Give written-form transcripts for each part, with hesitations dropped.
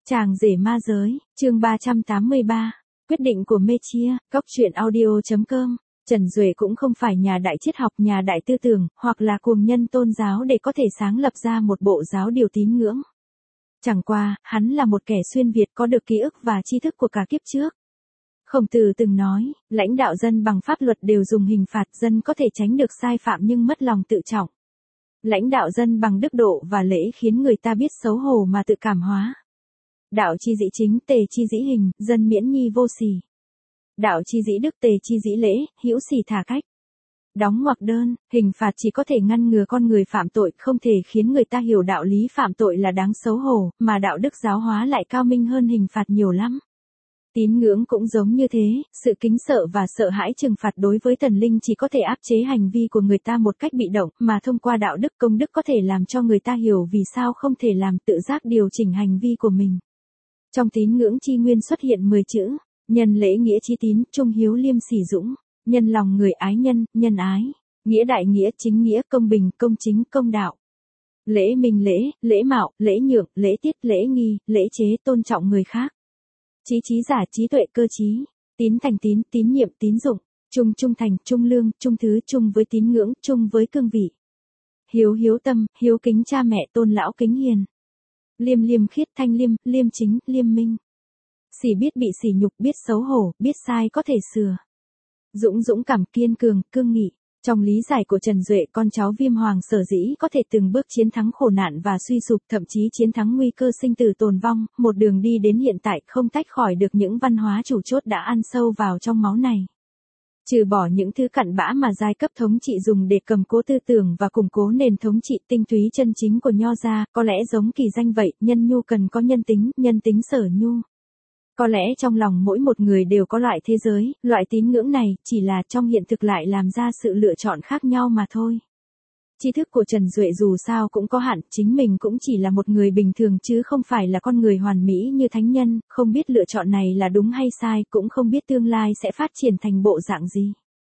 Chàng rể ma giới, chương 383, quyết định của mê chia, góc truyện audio.com. Trần Duệ cũng không phải nhà đại triết học, nhà đại tư tưởng, hoặc là cuồng nhân tôn giáo để có thể sáng lập ra một bộ giáo điều tín ngưỡng. Chẳng qua, hắn là một kẻ xuyên Việt có được ký ức và tri thức của cả kiếp trước. Khổng Tử từng nói, lãnh đạo dân bằng pháp luật đều dùng hình phạt, dân có thể tránh được sai phạm nhưng mất lòng tự trọng. Lãnh đạo dân bằng đức độ và lễ khiến người ta biết xấu hổ mà tự cảm hóa. Đạo chi dĩ chính, tề chi dĩ hình, dân miễn nhi vô sỉ. Đạo chi dĩ đức, tề chi dĩ lễ, hữu sỉ thả cách. Đóng ngoặc đơn, hình phạt chỉ có thể ngăn ngừa con người phạm tội, không thể khiến người ta hiểu đạo lý phạm tội là đáng xấu hổ, mà đạo đức giáo hóa lại cao minh hơn hình phạt nhiều lắm. Tín ngưỡng cũng giống như thế, sự kính sợ và sợ hãi trừng phạt đối với thần linh chỉ có thể áp chế hành vi của người ta một cách bị động, mà thông qua đạo đức công đức có thể làm cho người ta hiểu vì sao không thể làm tự giác điều chỉnh hành vi của mình. Trong tín ngưỡng chi nguyên xuất hiện 10 chữ, nhân lễ nghĩa chí tín, trung hiếu liêm sỉ dũng, nhân lòng người ái nhân, nhân ái, nghĩa đại nghĩa chính nghĩa, công bình, công chính, công đạo. Lễ minh lễ, lễ mạo, lễ nhượng, lễ tiết, lễ nghi, lễ chế, tôn trọng người khác. Trí trí giả, trí tuệ, cơ trí, tín thành tín, tín nhiệm, tín dụng, trung trung thành, trung lương, trung thứ, trung với tín ngưỡng, trung với cương vị. Hiếu hiếu tâm, hiếu kính cha mẹ, tôn lão kính hiền. Liêm liêm khiết, thanh liêm, liêm chính, liêm minh. Sỉ biết bị sỉ nhục, biết xấu hổ, biết sai có thể sửa. Dũng dũng cảm, kiên cường, cương nghị. Trong lý giải của Trần Duệ, con cháu Viêm Hoàng sở dĩ có thể từng bước chiến thắng khổ nạn và suy sụp, thậm chí chiến thắng nguy cơ sinh tử tồn vong, một đường đi đến hiện tại không tách khỏi được những văn hóa chủ chốt đã ăn sâu vào trong máu này. Trừ bỏ những thứ cặn bã mà giai cấp thống trị dùng để cầm cố tư tưởng và củng cố nền thống trị, tinh túy chân chính của Nho gia, có lẽ giống kỳ danh vậy, nhân nhu cần có nhân tính sở nhu. Có lẽ trong lòng mỗi một người đều có loại thế giới, loại tín ngưỡng này, chỉ là trong hiện thực lại làm ra sự lựa chọn khác nhau mà thôi. Tri thức của Trần Duệ dù sao cũng có hạn, chính mình cũng chỉ là một người bình thường chứ không phải là con người hoàn mỹ như thánh nhân, không biết lựa chọn này là đúng hay sai, cũng không biết tương lai sẽ phát triển thành bộ dạng gì.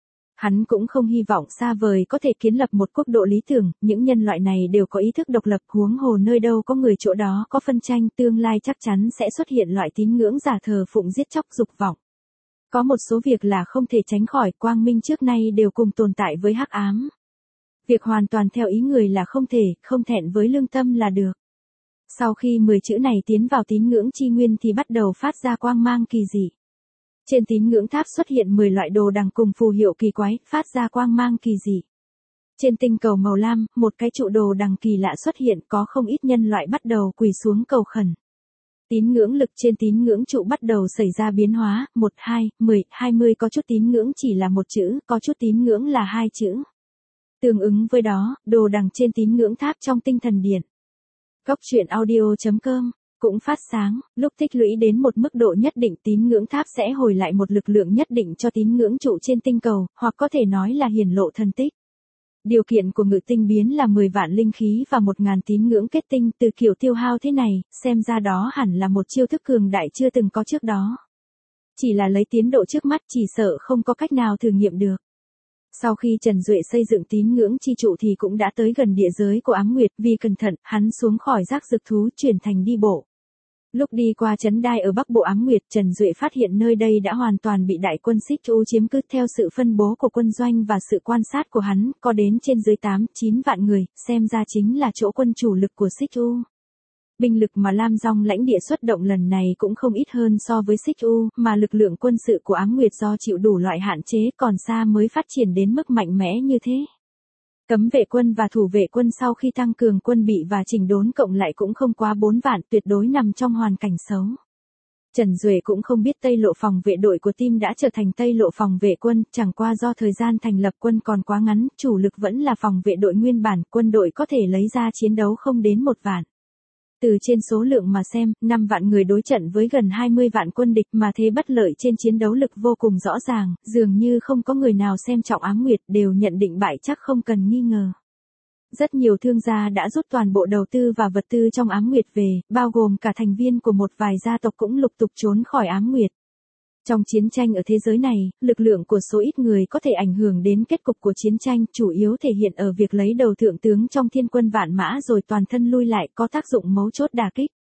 Hắn cũng không hy vọng xa vời có thể kiến lập một quốc độ lý tưởng, những nhân loại này đều có ý thức độc lập, huống hồ nơi đâu có người chỗ đó có phân tranh, tương lai chắc chắn sẽ xuất hiện loại tín ngưỡng giả thờ phụng giết chóc dục vọng. Có một số việc là không thể tránh khỏi, quang minh trước nay đều cùng tồn tại với hắc ám. Việc hoàn toàn theo ý người là không thể, không thẹn với lương tâm là được. Sau khi 10 chữ này tiến vào tín ngưỡng chi nguyên thì bắt đầu phát ra quang mang kỳ dị. Trên tín ngưỡng tháp xuất hiện 10 loại đồ đằng cùng phù hiệu kỳ quái, phát ra quang mang kỳ dị. Trên tinh cầu màu lam, một cái trụ đồ đằng kỳ lạ xuất hiện, có không ít nhân loại bắt đầu quỳ xuống cầu khẩn. Tín ngưỡng lực trên tín ngưỡng trụ bắt đầu xảy ra biến hóa, 1, 2, 10, 20 có chút tín ngưỡng chỉ là một chữ, có chút tín ngưỡng là 2 chữ. Tương ứng với đó, đồ đằng trên tín ngưỡng tháp trong tinh thần điện. Góc truyện audio.com cũng phát sáng, lúc tích lũy đến một mức độ nhất định tín ngưỡng tháp sẽ hồi lại một lực lượng nhất định cho tín ngưỡng trụ trên tinh cầu, hoặc có thể nói là hiển lộ thần tích. Điều kiện của ngự tinh biến là 10 vạn linh khí và 1.000 tín ngưỡng kết tinh, từ kiểu tiêu hao thế này, xem ra đó hẳn là một chiêu thức cường đại chưa từng có trước đó. Chỉ là lấy tiến độ trước mắt chỉ sợ không có cách nào thử nghiệm được. Sau khi Trần Duệ xây dựng tín ngưỡng chi trụ thì cũng đã tới gần địa giới của Ám Nguyệt, vì cẩn thận, hắn xuống khỏi giác dược thú chuyển thành đi bộ. Lúc đi qua trấn đai ở bắc bộ Ám Nguyệt, Trần Duệ phát hiện nơi đây đã hoàn toàn bị đại quân Xích U chiếm cứ. Theo sự phân bố của quân doanh và sự quan sát của hắn, có đến trên dưới 8-9 vạn người, xem ra chính là chỗ quân chủ lực của Xích U. Binh lực mà Lam Dong lãnh địa xuất động lần này cũng không ít hơn so với Xích U, mà lực lượng quân sự của Ám Nguyệt do chịu đủ loại hạn chế còn xa mới phát triển đến mức mạnh mẽ như thế. Cấm vệ quân và thủ vệ quân sau khi tăng cường quân bị và chỉnh đốn cộng lại cũng không quá 4 vạn, tuyệt đối nằm trong hoàn cảnh xấu. Trần Duệ cũng không biết Tây Lộ phòng vệ đội của team đã trở thành Tây Lộ phòng vệ quân, chẳng qua do thời gian thành lập quân còn quá ngắn, chủ lực vẫn là phòng vệ đội nguyên bản, quân đội có thể lấy ra chiến đấu không đến 1 vạn. Từ trên số lượng mà xem, 5 vạn người đối trận với gần 20 vạn quân địch mà thế bất lợi trên chiến đấu lực vô cùng rõ ràng, dường như không có người nào xem trọng Ám Nguyệt, đều nhận định bại chắc không cần nghi ngờ. Rất nhiều thương gia đã rút toàn bộ đầu tư và vật tư trong Ám Nguyệt về, bao gồm cả thành viên của một vài gia tộc cũng lục tục trốn khỏi Ám Nguyệt. Trong chiến tranh ở thế giới này, lực lượng của số ít người có thể ảnh hưởng đến kết cục của chiến tranh, chủ yếu thể hiện ở việc lấy đầu thượng tướng trong thiên quân vạn mã rồi toàn thân lui lại, có tác dụng mấu chốt đả kích.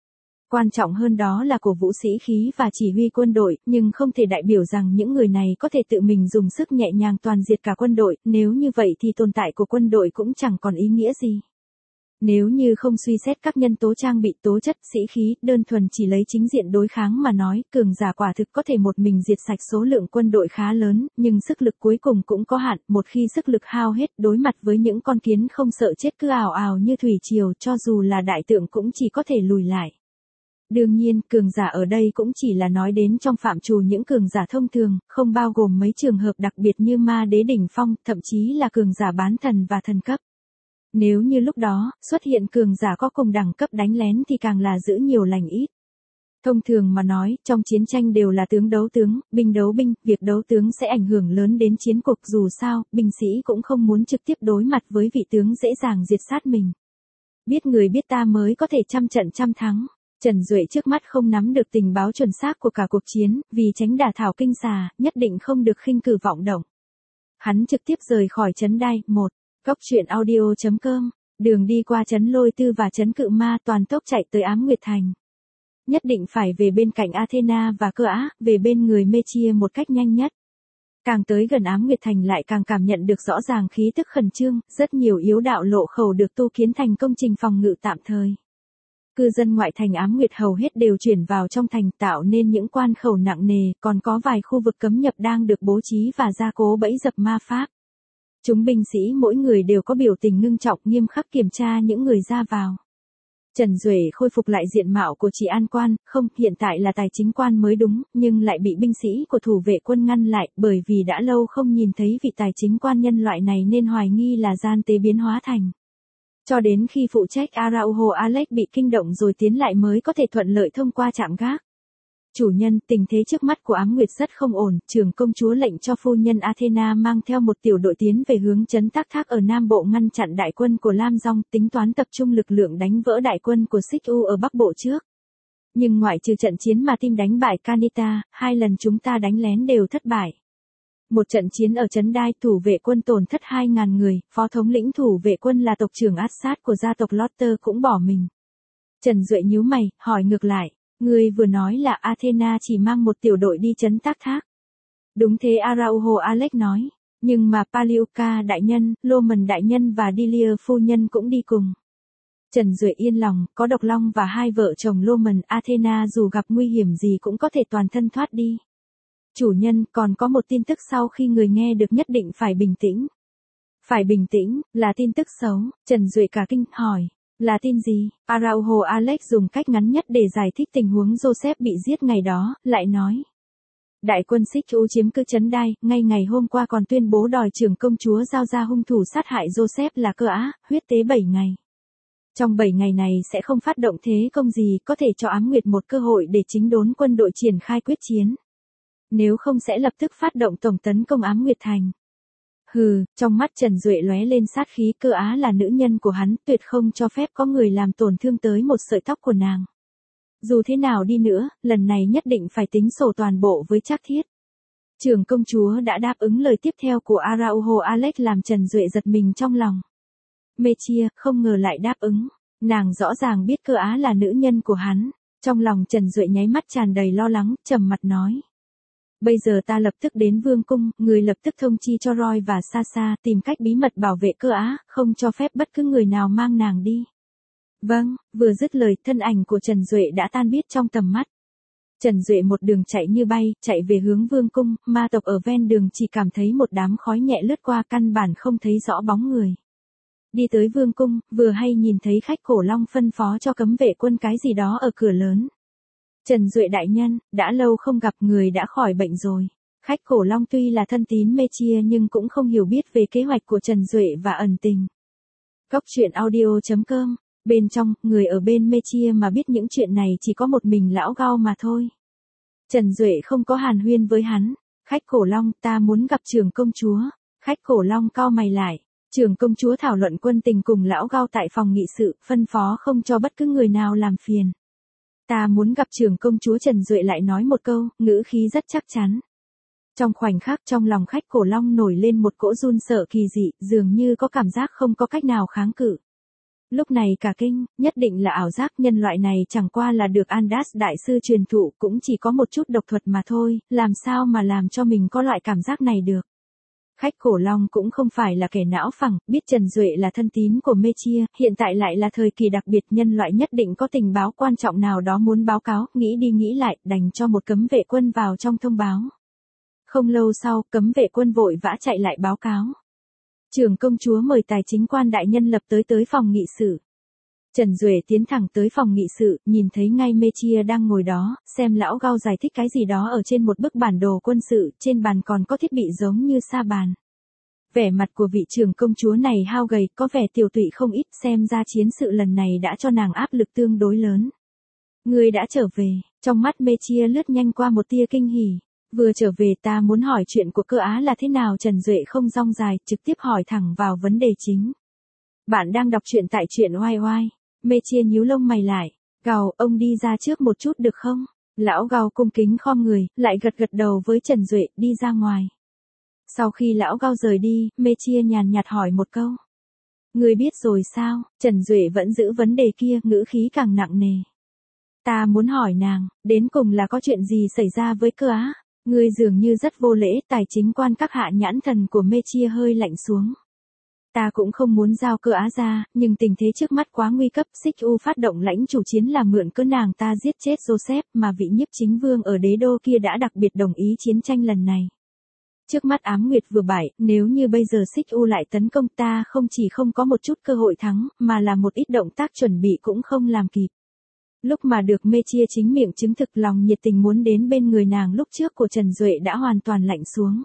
Quan trọng hơn đó là cổ vũ sĩ khí và chỉ huy quân đội, nhưng không thể đại biểu rằng những người này có thể tự mình dùng sức nhẹ nhàng toàn diệt cả quân đội, nếu như vậy thì tồn tại của quân đội cũng chẳng còn ý nghĩa gì. Nếu như không suy xét các nhân tố trang bị, tố chất, sĩ khí, đơn thuần chỉ lấy chính diện đối kháng mà nói, cường giả quả thực có thể một mình diệt sạch số lượng quân đội khá lớn, nhưng sức lực cuối cùng cũng có hạn, một khi sức lực hao hết, đối mặt với những con kiến không sợ chết cứ ào ào như thủy triều, cho dù là đại tượng cũng chỉ có thể lùi lại. Đương nhiên, cường giả ở đây cũng chỉ là nói đến trong phạm trù những cường giả thông thường, không bao gồm mấy trường hợp đặc biệt như ma đế đỉnh phong, thậm chí là cường giả bán thần và thần cấp. Nếu như lúc đó, xuất hiện cường giả có cùng đẳng cấp đánh lén thì càng là giữ nhiều lành ít. Thông thường mà nói, trong chiến tranh đều là tướng đấu tướng, binh đấu binh, việc đấu tướng sẽ ảnh hưởng lớn đến chiến cuộc, dù sao, binh sĩ cũng không muốn trực tiếp đối mặt với vị tướng dễ dàng diệt sát mình. Biết người biết ta mới có thể trăm trận trăm thắng. Trần Duệ trước mắt không nắm được tình báo chuẩn xác của cả cuộc chiến, vì tránh đả thảo kinh xà, nhất định không được khinh cử vọng động. Hắn trực tiếp rời khỏi trấn Đai, 1. Góc truyện audio.com, đường đi qua trấn Lôi Tư và trấn Cự Ma toàn tốc chạy tới Ám Nguyệt Thành. Nhất định phải về bên cạnh Athena và Cơ Á, về bên người Mechia một cách nhanh nhất. Càng tới gần Ám Nguyệt Thành lại càng cảm nhận được rõ ràng khí tức khẩn trương, rất nhiều yếu đạo lộ khẩu được tu kiến thành công trình phòng ngự tạm thời. Cư dân ngoại thành Ám Nguyệt hầu hết đều chuyển vào trong thành, tạo nên những quan khẩu nặng nề, còn có vài khu vực cấm nhập đang được bố trí và gia cố bẫy dập ma pháp. Chúng binh sĩ mỗi người đều có biểu tình ngưng trọng, nghiêm khắc kiểm tra những người ra vào. Trần Duệ khôi phục lại diện mạo của trị an quan, không, hiện tại là tài chính quan mới đúng, nhưng lại bị binh sĩ của thủ vệ quân ngăn lại, bởi vì đã lâu không nhìn thấy vị tài chính quan nhân loại này nên hoài nghi là gian tế biến hóa thành. Cho đến khi phụ trách Araujo Alex bị kinh động rồi tiến lại mới có thể thuận lợi thông qua trạm gác. Chủ nhân, tình thế trước mắt của Ám Nguyệt rất không ổn, trưởng công chúa lệnh cho phu nhân Athena mang theo một tiểu đội tiến về hướng trấn Tác Thác ở Nam Bộ ngăn chặn đại quân của Lam Dong, tính toán tập trung lực lượng đánh vỡ đại quân của Xích U ở Bắc Bộ trước. Nhưng ngoại trừ trận chiến mà team đánh bại Kanita, 2 lần chúng ta đánh lén đều thất bại. Một trận chiến ở trấn Đai, thủ vệ quân tổn thất 2.000 người, phó thống lĩnh thủ vệ quân là tộc trưởng Assad của gia tộc Lotter cũng bỏ mình. Trần Duệ nhíu mày, hỏi ngược lại. Người vừa nói là Athena chỉ mang một tiểu đội đi trấn Tác Thác. Đúng thế, Araujo Alex nói. Nhưng mà Paliuka đại nhân, Loman đại nhân và Dilia phu nhân cũng đi cùng. Trần Duệ yên lòng, có Độc Long và 2 vợ chồng Loman, Athena dù gặp nguy hiểm gì cũng có thể toàn thân thoát đi. Chủ nhân, còn có một tin tức sau khi người nghe được nhất định phải bình tĩnh. Phải bình tĩnh, là tin tức xấu, Trần Duệ cả kinh, hỏi. Là tin gì? Araujo Alex dùng cách ngắn nhất để giải thích tình huống Joseph bị giết ngày đó, lại nói. Đại quân Xích U chiếm cứ trấn Đai, ngay ngày hôm qua còn tuyên bố đòi trưởng công chúa giao ra hung thủ sát hại Joseph là Cơ Á, huyết tế 7 ngày. Trong 7 ngày này sẽ không phát động thế công gì, có thể cho Ám Nguyệt một cơ hội để chính đốn quân đội triển khai quyết chiến. Nếu không sẽ lập tức phát động tổng tấn công Ám Nguyệt Thành. Hừ, trong mắt Trần Duệ lóe lên sát khí, Cơ Á là nữ nhân của hắn, tuyệt không cho phép có người làm tổn thương tới một sợi tóc của nàng. Dù thế nào đi nữa, lần này nhất định phải tính sổ toàn bộ với Trác Thiết. Trưởng công chúa đã đáp ứng lời tiếp theo của Araujo Alex làm Trần Duệ giật mình trong lòng. Mechia, không ngờ lại đáp ứng. Nàng rõ ràng biết Cơ Á là nữ nhân của hắn. Trong lòng Trần Duệ nháy mắt tràn đầy lo lắng, trầm mặt nói. Bây giờ ta lập tức đến vương cung, người lập tức thông chi cho Roy và Sasa tìm cách bí mật bảo vệ Cơ Á, không cho phép bất cứ người nào mang nàng đi. Vâng, vừa dứt lời, thân ảnh của Trần Duệ đã tan biết trong tầm mắt. Trần Duệ một đường chạy như bay, chạy về hướng vương cung, ma tộc ở ven đường chỉ cảm thấy một đám khói nhẹ lướt qua, căn bản không thấy rõ bóng người. Đi tới vương cung, vừa hay nhìn thấy khách cổ long phân phó cho cấm vệ quân cái gì đó ở cửa lớn. Trần Duệ đại nhân, đã lâu không gặp, người đã khỏi bệnh rồi. Khách cổ long tuy là thân tín Mechia nhưng cũng không hiểu biết về kế hoạch của Trần Duệ và ẩn tình. Góc truyện audio.com, bên trong, người ở bên Mechia mà biết những chuyện này chỉ có một mình lão Gao mà thôi. Trần Duệ không có hàn huyên với hắn. Khách cổ long, ta muốn gặp trưởng công chúa. Khách cổ long cau mày lại. Trưởng công chúa thảo luận quân tình cùng lão Gao tại phòng nghị sự, phân phó không cho bất cứ người nào làm phiền. Ta muốn gặp trưởng công chúa. Trần Duệ lại nói một câu, ngữ khí rất chắc chắn. Trong khoảnh khắc trong lòng khách cổ long nổi lên một cỗ run sợ kỳ dị, dường như có cảm giác không có cách nào kháng cự. Lúc này cả kinh, nhất định là ảo giác, nhân loại này chẳng qua là được Andas đại sư truyền thụ, cũng chỉ có một chút độc thuật mà thôi, làm sao mà làm cho mình có loại cảm giác này được. Khách cổ long cũng không phải là kẻ não phẳng, biết Trần Duệ là thân tín của Mê Chia, hiện tại lại là thời kỳ đặc biệt, nhân loại nhất định có tình báo quan trọng nào đó muốn báo cáo, nghĩ đi nghĩ lại, đành cho một cấm vệ quân vào trong thông báo. Không lâu sau, cấm vệ quân vội vã chạy lại báo cáo. Trưởng công chúa mời tài chính quan đại nhân lập tới phòng nghị sự. Trần Duệ tiến thẳng tới phòng nghị sự, nhìn thấy ngay Mê Chia đang ngồi đó, xem lão Gao giải thích cái gì đó ở trên một bức bản đồ quân sự, trên bàn còn có thiết bị giống như sa bàn. Vẻ mặt của vị trưởng công chúa này hao gầy, có vẻ tiều tụy không ít, xem ra chiến sự lần này đã cho nàng áp lực tương đối lớn. Ngươi đã trở về, trong mắt Mê Chia lướt nhanh qua một tia kinh hỉ. Vừa trở về ta muốn hỏi chuyện của Cơ Á là thế nào. Trần Duệ không rong dài, trực tiếp hỏi thẳng vào vấn đề chính. Bạn đang đọc truyện tại truyện oai oai. Mê Chia nhíu lông mày lại. Gào, ông đi ra trước một chút được không? Lão Gao cung kính khom người, lại gật gật đầu với Trần Duệ, đi ra ngoài. Sau khi lão Gao rời đi, Mê Chia nhàn nhạt hỏi một câu. Ngươi biết rồi sao? Trần Duệ vẫn giữ vấn đề kia, ngữ khí càng nặng nề. Ta muốn hỏi nàng, đến cùng là có chuyện gì xảy ra với Cơ Á? Ngươi dường như rất vô lễ. Tài chính quan các hạ nhãn thần của Mê Chia hơi lạnh xuống. Ta cũng không muốn giao Cơ Á ra, nhưng tình thế trước mắt quá nguy cấp. Xích U phát động lãnh chủ chiến là mượn cớ nàng ta giết chết Joseph, mà vị nhiếp chính vương ở đế đô kia đã đặc biệt đồng ý chiến tranh lần này. Trước mắt Ám Nguyệt vừa bại, nếu như bây giờ Xích U lại tấn công ta không chỉ không có một chút cơ hội thắng, mà là một ít động tác chuẩn bị cũng không làm kịp. Lúc mà được Mê Chia chính miệng chứng thực lòng nhiệt tình muốn đến bên người nàng lúc trước của Trần Duệ đã hoàn toàn lạnh xuống.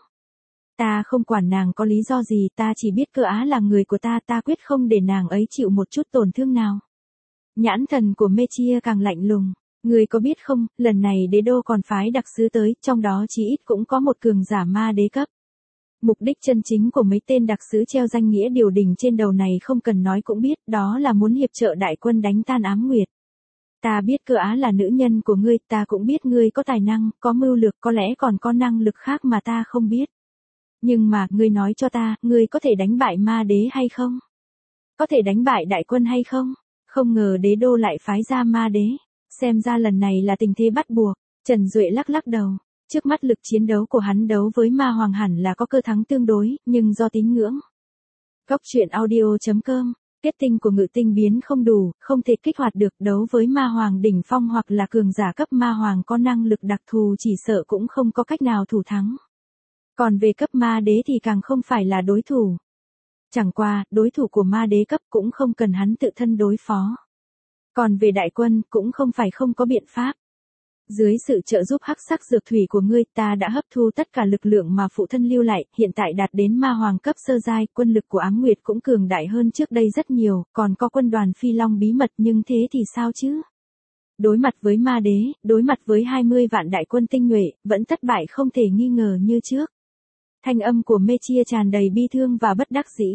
Ta không quản nàng có lý do gì, ta chỉ biết Cơ Á là người của ta, ta quyết không để nàng ấy chịu một chút tổn thương nào. Nhãn thần của Mê Chia càng lạnh lùng. Người có biết không, lần này đế đô còn phái đặc sứ tới, trong đó chí ít cũng có một cường giả ma đế cấp. Mục đích chân chính của mấy tên đặc sứ treo danh nghĩa điều đình trên đầu này không cần nói cũng biết, đó là muốn hiệp trợ đại quân đánh tan Ám Nguyệt. Ta biết Cơ Á là nữ nhân của ngươi, ta cũng biết ngươi có tài năng, có mưu lược, có lẽ còn có năng lực khác mà ta không biết. Nhưng mà, ngươi nói cho ta, ngươi có thể đánh bại ma đế hay không? Có thể đánh bại đại quân hay không? Không ngờ đế đô lại phái ra ma đế. Xem ra lần này là tình thế bắt buộc. Trần Duệ lắc lắc đầu. Trước mắt lực chiến đấu của hắn đấu với ma hoàng hẳn là có cơ thắng tương đối, nhưng do tín ngưỡng. Góc truyện audio.com. Kết tinh của ngự tinh biến không đủ, không thể kích hoạt được, đấu với ma hoàng đỉnh phong hoặc là cường giả cấp ma hoàng có năng lực đặc thù chỉ sợ cũng không có cách nào thủ thắng. Còn về cấp ma đế thì càng không phải là đối thủ. Chẳng qua, đối thủ của ma đế cấp cũng không cần hắn tự thân đối phó. Còn về đại quân, cũng không phải không có biện pháp. Dưới sự trợ giúp hắc sắc dược thủy của ngươi, ta đã hấp thu tất cả lực lượng mà phụ thân lưu lại, hiện tại đạt đến ma hoàng cấp sơ giai, quân lực của Ám Nguyệt cũng cường đại hơn trước đây rất nhiều, còn có quân đoàn Phi Long bí mật, nhưng thế thì sao chứ? Đối mặt với ma đế, đối mặt với 20 vạn đại quân tinh nhuệ, vẫn thất bại không thể nghi ngờ như trước. Thanh âm của Mê Chia tràn đầy bi thương và bất đắc dĩ.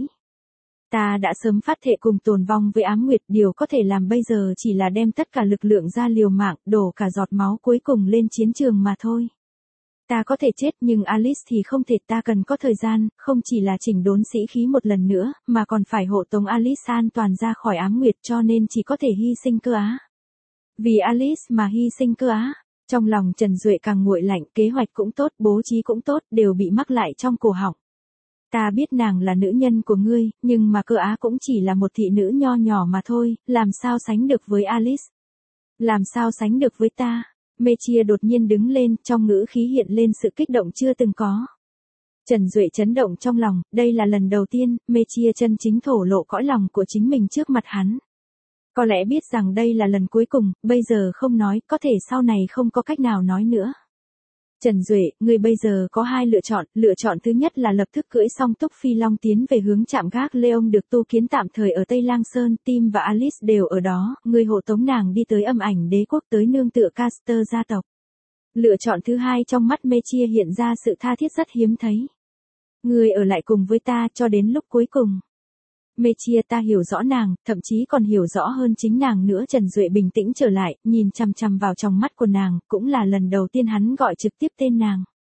Ta đã sớm phát thệ cùng tồn vong với Ám Nguyệt, điều có thể làm bây giờ chỉ là đem tất cả lực lượng ra liều mạng, đổ cả giọt máu cuối cùng lên chiến trường mà thôi. Ta có thể chết nhưng Alice thì không thể, ta cần có thời gian, không chỉ là chỉnh đốn sĩ khí một lần nữa, mà còn phải hộ tống Alice an toàn ra khỏi Ám Nguyệt, cho nên chỉ có thể hy sinh Cơ Á. Vì Alice mà hy sinh Cơ Á. Trong lòng Trần Duệ càng nguội lạnh, kế hoạch cũng tốt, bố trí cũng tốt, đều bị mắc lại trong cổ họng. Ta biết nàng là nữ nhân của ngươi, nhưng mà Cơ Á cũng chỉ là một thị nữ nho nhỏ mà thôi, làm sao sánh được với Alice? Làm sao sánh được với ta? Mê Chia đột nhiên đứng lên, trong ngữ khí hiện lên sự kích động chưa từng có. Trần Duệ chấn động trong lòng, đây là lần đầu tiên, Mê Chia chân chính thổ lộ cõi lòng của chính mình trước mặt hắn. Có lẽ biết rằng đây là lần cuối cùng, bây giờ không nói, có thể sau này không có cách nào nói nữa. Trần Duệ, ngươi bây giờ có hai lựa chọn thứ nhất là lập tức cưỡi song túc phi long tiến về hướng trạm gác Leon được tu kiến tạm thời ở Tây Lang Sơn, Tim và Alice đều ở đó, ngươi hộ tống nàng đi tới Âm Ảnh Đế quốc tới nương tựa Caster gia tộc. Lựa chọn thứ hai trong mắt Mê Chia hiện ra sự tha thiết rất hiếm thấy. Ngươi ở lại cùng với ta cho đến lúc cuối cùng. Mê Chia, ta hiểu rõ nàng, thậm chí còn hiểu rõ hơn chính nàng nữa. Trần Duệ bình tĩnh trở lại, nhìn chằm chằm vào trong mắt của nàng, cũng là lần đầu tiên hắn gọi trực tiếp tên nàng.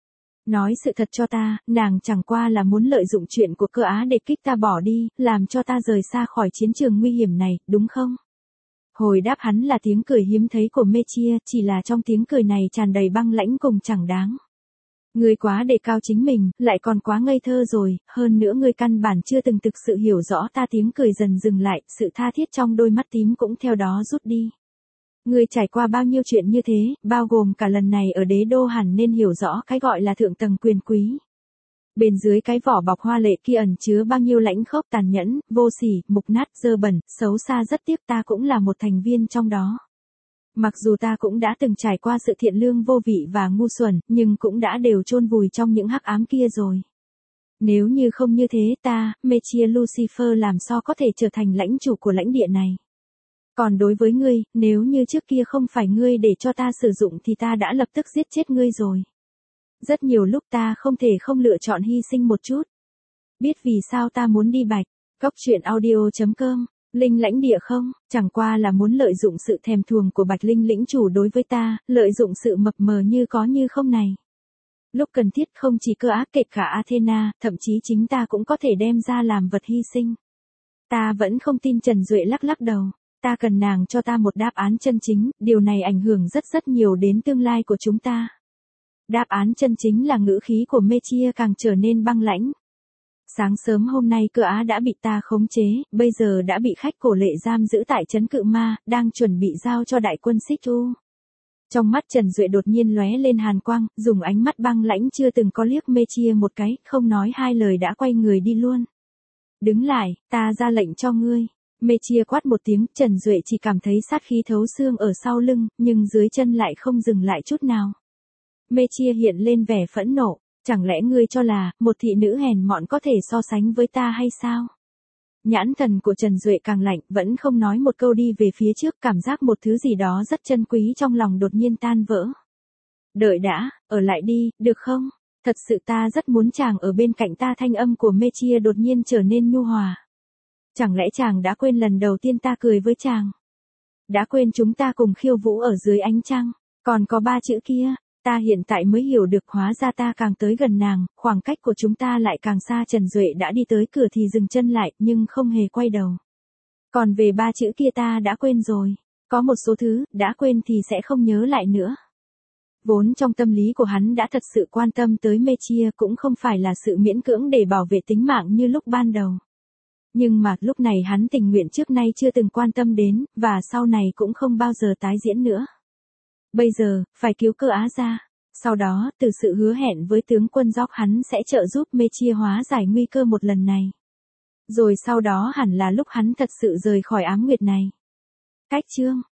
Nói sự thật cho ta, nàng chẳng qua là muốn lợi dụng chuyện của Cơ Á để kích ta bỏ đi, làm cho ta rời xa khỏi chiến trường nguy hiểm này, đúng không? Hồi đáp hắn là tiếng cười hiếm thấy của Mê Chia, chỉ là trong tiếng cười này tràn đầy băng lãnh cùng chẳng đáng. Ngươi quá đề cao chính mình, lại còn quá ngây thơ rồi, hơn nữa ngươi căn bản chưa từng thực sự hiểu rõ ta. Tiếng cười dần dừng lại, sự tha thiết trong đôi mắt tím cũng theo đó rút đi. Ngươi trải qua bao nhiêu chuyện như thế, bao gồm cả lần này ở đế đô, hẳn nên hiểu rõ cái gọi là thượng tầng quyền quý. Bên dưới cái vỏ bọc hoa lệ kia ẩn chứa bao nhiêu lãnh khốc tàn nhẫn, vô sỉ, mục nát, dơ bẩn, xấu xa. Rất tiếc ta cũng là một thành viên trong đó. Mặc dù ta cũng đã từng trải qua sự thiện lương vô vị và ngu xuẩn, nhưng cũng đã đều chôn vùi trong những hắc ám kia rồi. Nếu như không như thế ta, Mechia Lucifer làm sao có thể trở thành lãnh chủ của lãnh địa này. Còn đối với ngươi, nếu như trước kia không phải ngươi để cho ta sử dụng thì ta đã lập tức giết chết ngươi rồi. Rất nhiều lúc ta không thể không lựa chọn hy sinh một chút. Biết vì sao ta muốn đi Bạch, Cóc Truyện Audio.com, Linh lãnh địa không, chẳng qua là muốn lợi dụng sự thèm thuồng của Bạch Linh lĩnh chủ đối với ta, lợi dụng sự mập mờ như có như không này. Lúc cần thiết không chỉ Cơ Á, kể cả Athena, thậm chí chính ta cũng có thể đem ra làm vật hy sinh. Ta vẫn không tin. Trần Duệ lắc lắc đầu. Ta cần nàng cho ta một đáp án chân chính, điều này ảnh hưởng rất nhiều đến tương lai của chúng ta. Đáp án chân chính là ngữ khí của Mechia càng trở nên băng lãnh. Sáng sớm hôm nay Cơ Á đã bị ta khống chế, bây giờ đã bị khách cổ lệ giam giữ tại trấn Cự Ma, đang chuẩn bị giao cho đại quân Xích U. Trong mắt Trần Duệ đột nhiên lóe lên hàn quang, dùng ánh mắt băng lãnh chưa từng có liếc Mechia một cái, không nói hai lời đã quay người đi luôn. Đứng lại, ta ra lệnh cho ngươi. Mechia quát một tiếng, Trần Duệ chỉ cảm thấy sát khí thấu xương ở sau lưng, nhưng dưới chân lại không dừng lại chút nào. Mechia hiện lên vẻ phẫn nộ, chẳng lẽ ngươi cho là, một thị nữ hèn mọn có thể so sánh với ta hay sao? Nhãn thần của Trần Duệ càng lạnh, vẫn không nói một câu đi về phía trước, cảm giác một thứ gì đó rất chân quý trong lòng đột nhiên tan vỡ. Đợi đã, ở lại đi, được không? Thật sự ta rất muốn chàng ở bên cạnh ta. Thanh âm của Mechia đột nhiên trở nên nhu hòa. Chẳng lẽ chàng đã quên lần đầu tiên ta cười với chàng? Đã quên chúng ta cùng khiêu vũ ở dưới ánh trăng? Còn có 3 chữ kia, ta hiện tại mới hiểu được, hóa ra ta càng tới gần nàng, khoảng cách của chúng ta lại càng xa. Trần Duệ đã đi tới cửa thì dừng chân lại, nhưng không hề quay đầu. Còn về 3 chữ kia ta đã quên rồi. Có một số thứ, đã quên thì sẽ không nhớ lại nữa. Vốn trong tâm lý của hắn đã thật sự quan tâm tới Mechia, cũng không phải là sự miễn cưỡng để bảo vệ tính mạng như lúc ban đầu. Nhưng mà lúc này hắn tình nguyện trước nay chưa từng quan tâm đến, và sau này cũng không bao giờ tái diễn nữa. Bây giờ, phải cứu Cơ Á ra. Sau đó, từ sự hứa hẹn với tướng quân Gióc, hắn sẽ trợ giúp Mechia hóa giải nguy cơ một lần này. Rồi sau đó hẳn là lúc hắn thật sự rời khỏi ám nguyệt này. Cách chương